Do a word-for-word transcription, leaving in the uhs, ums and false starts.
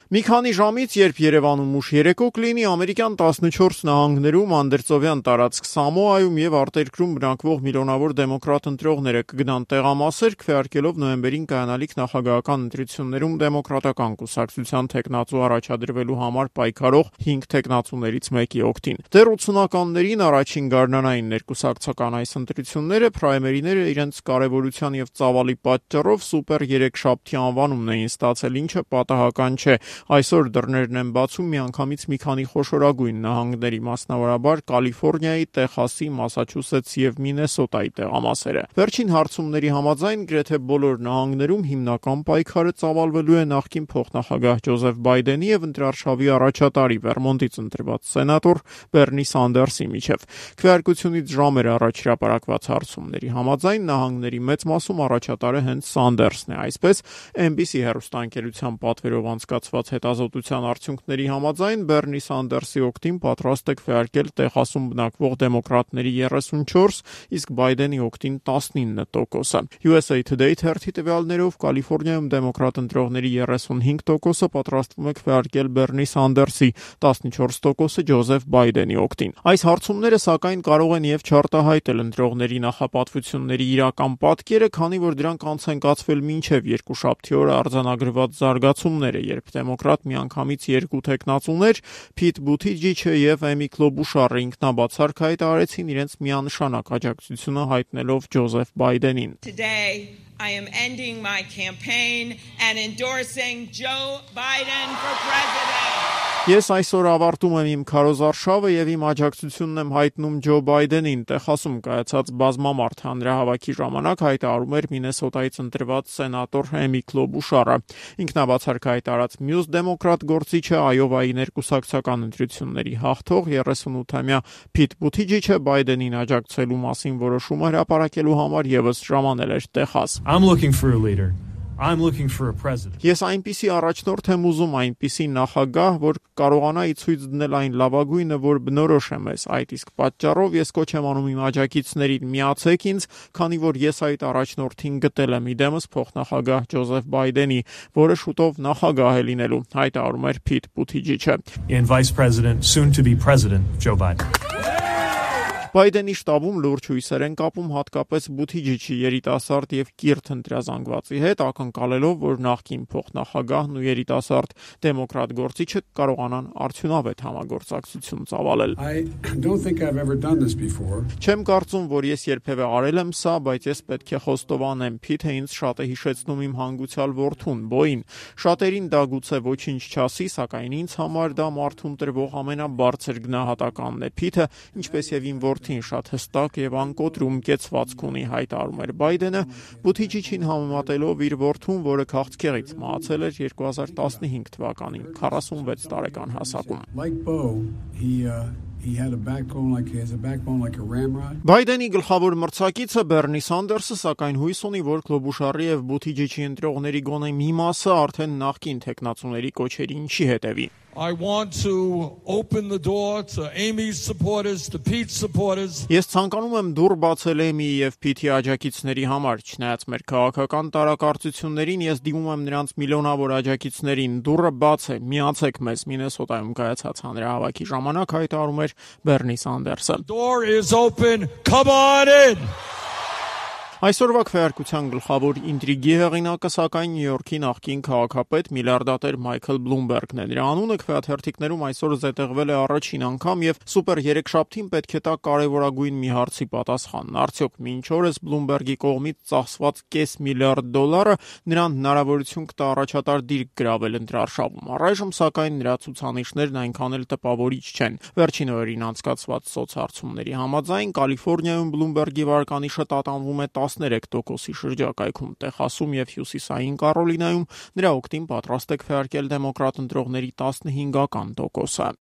Մի քանի ժամից, երբ Երևանում ուշ երեկո կլինի, ամերիկյան տասնչորս նահանգներում, անդրծովյան տարածք Սամոայում եւ արտերկրում բնակվող միլիոնավոր դեմոկրատ ընտրողները կգնան տեղամասեր, քվեարկելով նոյեմբերին կայանալիք նախագահական ընտրություններում դեմոկրատական կուսակցության թեկնածու առաջադրվելու համար պայքարող հինգ թեկնածուներից մեկի օգտին։ Դեռ ութսունականներին առաջին գարնանային ներկուսակցական այս ընտրությունները պրայմերիները իրենց կարևորության եւ ծավալի պատճառով սուպեր երեքշաբթի անվանումն էին ստացել, ինչը պատահական չէ։ Այսօր դռներն են բացում միանգամից մի քանի խոշորագույն նահանգների, մասնավորաբար Կալիֆոռնիայի, Տեխասի, Մասաչուսեթսի եւ Մինեսոտայի տեղամասերը։ Վերջին հարցումների համաձայն գրեթե բոլոր նահանգներում հիմնական պայքարը ծավալվելու է նախկին փոխնախագահ Ջոզեֆ Բայդենի եւ ընտրարշավի առաջատարի Վերմոնտից ընտրված սենատոր Բեռնի Սանդերսի միջև։ Քվեարկությունից ժամեր առաջ հրապարակված հարցումների համաձայն նահանգների մեծ մասում առաջատարը հենց Սանդերսն է։ Այսպես Էն Բի Սի հեռուստաընկերության պատվերով անցկացված հետազոտության արդյունքների համաձայն Բեռնի Սանդերսի օգտին պատրաստ է քվեարկել Տեխասում բնակվող դեմոկրատների երեսունչորս, իսկ Բայդենի օգտին տասնինը տոկոսը։ յու էս էյ Today թերթի տվյալներով Կալիֆոռնիայում դեմոկրատ ընտրողների երեսունհինգ տոկոսը պատրաստվում է քվեարկել Բեռնի Սանդերսի, տասնչորս տոկոսը Ջոզեֆ Բայդենի օգտին։ Այս հարցումները սակայն կարող են եւ չարտահայտել ընտրողների նախապատվությունների իրական պատկերը, քանի որ դրանք անց են կացվել մինչեւ երկուշաբթի օրը արձանագրված զարգացումները, երբ դեմոկրատ միանգամից երկու թեկնածուներ Փիթ Բութիջիչը եւ Էմի Կլոբուշարը ինքնաբացարկ հայտարարեցին իրենց միանշանակ աջակցությունը հայտնելով Ջոզեֆ Բայդենին։ Today I am ending my campaign and endorsing Joe Biden for president. Ես այսօր ավարտում եմ իմ քարոզարշավը եւ իմ աջակցությունն եմ հայտնում Ջո Բայդենին։ Տեխասում կայացած բազմամարդ հանրահավաքի ժամանակ հայտարարում էր Մինեսոտայից ընտրված սենատոր Էմի Կլոբուշարը։ Ինքնաբացարկ հայտարարած մյուս դեմոկրատ գործիչը Այովայի ներկուսակցական ընտրությունների հաղթող երեսունութամյա Փիթ Բութիջիչը Բայդենին աջակցելու մասին որոշումը հրապարակելու համար եւս ժամանել էր Տեխաս։ I'm looking for a leader. I'm looking for a president. Ես այնպիսի առաջնորդ եմ ուզում, այնպիսի նախագահ, որ կարողանա ի ցույց դնել այն լավագույնը, որ բնորոշ է մեզ։ Այդ իսկ պատճառով ես կոչ եմ անում իմ աջակիցներին միացեք ինձ, քանի որ ես այդ առաջնորդին գտել եմ իդեմս փոխնախագահ Ջոզեֆ Բայդենի, որը շուտով նախագահ է լինելու, հայտարարում էր Փիթ Բութիջիչը։ And Vice President, soon to be President Joe Biden. Բայդենի շտաբում լուրջ հույսեր են կապում հատկապես Բութիջիչի երիտասարդ եւ կիրթ ընտրազանգվածի հետ, ակնկալելով, որ նախկին փոխնախագահն ու երիտասարդ դեմոկրատ գործիչը կարողանան արդյունավետ համագործակցություն ծավալել։ Չեմ կարծում, որ ես երբևէ արել եմ սա, բայց ես պետք է խոստովանեմ, Փիթը ինձ շատ է հիշեցնում իմ հանգուցյալ որդուն Բոին։ Շատերին դա գուցե ոչինչ չասի, սակայն ինձ համար դա մարդուն տրվող ամենաբարձր գնահատականն է։ Փիթը, ինչպես եւ իմ որդին, շատ հստակ եւ անկոտրում կեցվածք ունի, հայտարարում էր Բայդենը, Բութիջիչին համեմատելով իր որդուն, որը քաղցկեղից մահացել էր երկու հազար տասնհինգ թվականին, քառասունվեց տարեկան հասակում։ He had a backbone like he has a backbone like a ramrod. Բայդենի գլխավոր մրցակիցը Բեռնի Սանդերսը սակայն հույս ունի, որ Կլոբուշարի եւ Բութիջիչի ընտրողների գոնե մի մասը արդեն նախկին թեկնածուների կոչերին չի հետևի։ I want to open the door to Amy's supporters, to Pete's supporters. Ես ցանկանում եմ դուռ բացել Էմի եւ Փիթի աջակիցների համար, չնայած մեր քաղաքական տարակարծություններին, ես դիմում եմ նրանց միլիոնավոր աջակիցներին, դուռը բաց է, միացեք մեզ։ Մինեսոտայում կայացած հանրահավաքի ժամանակ հայտարարում էր Բեռնի Սանդերսը։ Door is open. Come on in. Այսօրվա քվեարկության գլխավոր ինտրիգի հեղինակը սակայն Նյու Յորքի նախկին քաղաքապետ միլիարդատեր Մայքլ Բլումբերգն է։ Նրա անունը քվեաթերթիկներում այսօր զետեղվել է առաջին անգամ եւ սուպեր երեքշաբթին պետք է տա կարևորագույն մի հարցի պատասխանն։ Արդյոք մինչ օրս Բլումբերգի կողմից ծախսված կես միլիարդ դոլարը նրան հնարավորություն կտա առաջատար դիրք գրավել ընտրարշավում։ Առայժմ սակայն նրա ցուցանիշներն այնքան էլ տպավորիչ չեն։ Վերջին օրերին անցկացված սոցհարցումների համաձայն Կալիֆոռնիայում Բլումբերգի վարկանիշը տատանվում է տասներեք տոկոսի շրջակայքում, Տեխասում եւ Հյուսիսային Կարոլինայում նրա օգտին պատրաստ է քվեարկել դեմոկրատ ընտրողների տասնհինգական տոկոսը։